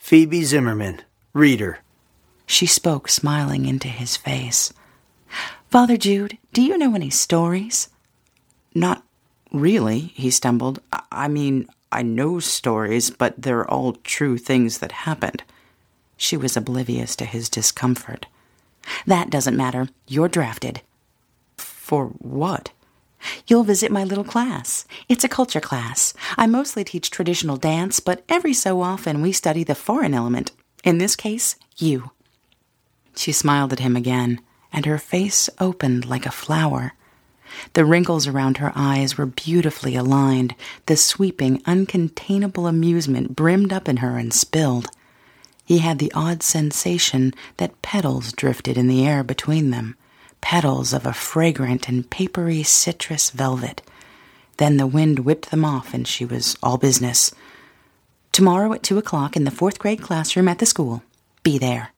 Phoebe Zimmerman, reader. She spoke, smiling into his face. Father Jude, do you know any stories? Not really, he stumbled. I mean, I know stories, but they're all true things that happened. She was oblivious to his discomfort. That doesn't matter. You're drafted. For what? You'll visit my little class. It's a culture class. I mostly teach traditional dance, but every so often we study the foreign element. In this case, you. She smiled at him again, and her face opened like a flower. The wrinkles around her eyes were beautifully aligned. The sweeping, uncontainable amusement brimmed up in her and spilled. He had the odd sensation that petals drifted in the air between them, petals of a fragrant and papery citrus velvet. Then the wind whipped them off, and she was all business. Tomorrow at 2:00 in the 4th grade classroom at the school. Be there.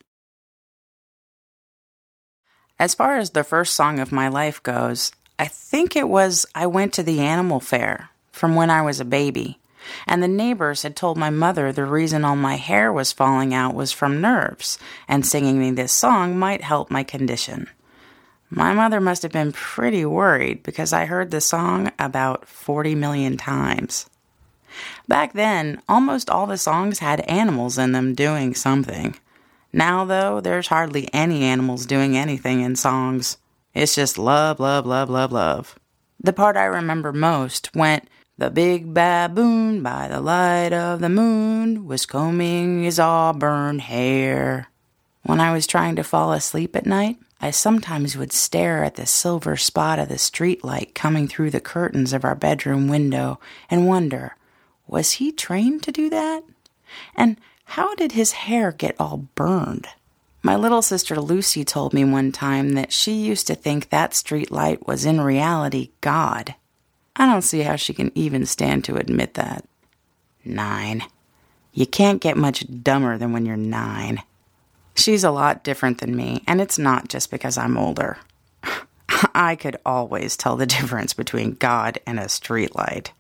As far as the first song of my life goes, I think it was I Went to the Animal Fair from when I was a baby, and the neighbors had told my mother the reason all my hair was falling out was from nerves, and singing me this song might help my condition. My mother must have been pretty worried because I heard the song about 40 million times. Back then, almost all the songs had animals in them doing something. Now, though, there's hardly any animals doing anything in songs. It's just love, love, love, love, love. The part I remember most went, "The big baboon by the light of the moon was combing his auburn hair." When I was trying to fall asleep at night, I sometimes would stare at the silver spot of the streetlight coming through the curtains of our bedroom window and wonder, was he trained to do that? And how did his hair get all burned? My little sister Lucy told me one time that she used to think that streetlight was in reality God. I don't see how she can even stand to admit that. 9. You can't get much dumber than when you're 9. She's a lot different than me, and it's not just because I'm older. I could always tell the difference between God and a streetlight.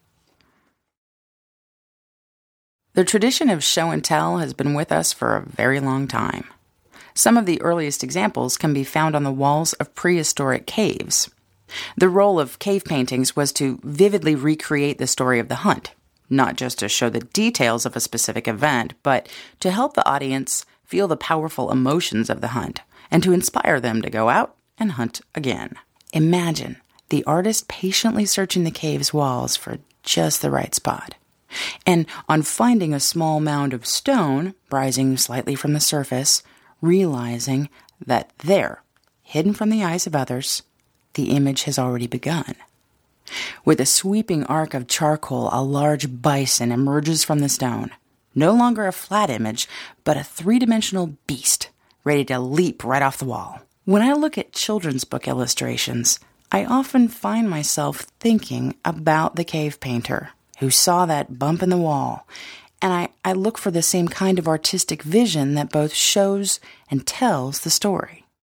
The tradition of show and tell has been with us for a very long time. Some of the earliest examples can be found on the walls of prehistoric caves. The role of cave paintings was to vividly recreate the story of the hunt, not just to show the details of a specific event, but to help the audience feel the powerful emotions of the hunt, and to inspire them to go out and hunt again. Imagine the artist patiently searching the cave's walls for just the right spot. And on finding a small mound of stone rising slightly from the surface, realizing that there, hidden from the eyes of others, the image has already begun. With a sweeping arc of charcoal, a large bison emerges from the stone. No longer a flat image, but a 3-dimensional beast, ready to leap right off the wall. When I look at children's book illustrations, I often find myself thinking about the cave painter who saw that bump in the wall, and I look for the same kind of artistic vision that both shows and tells the story.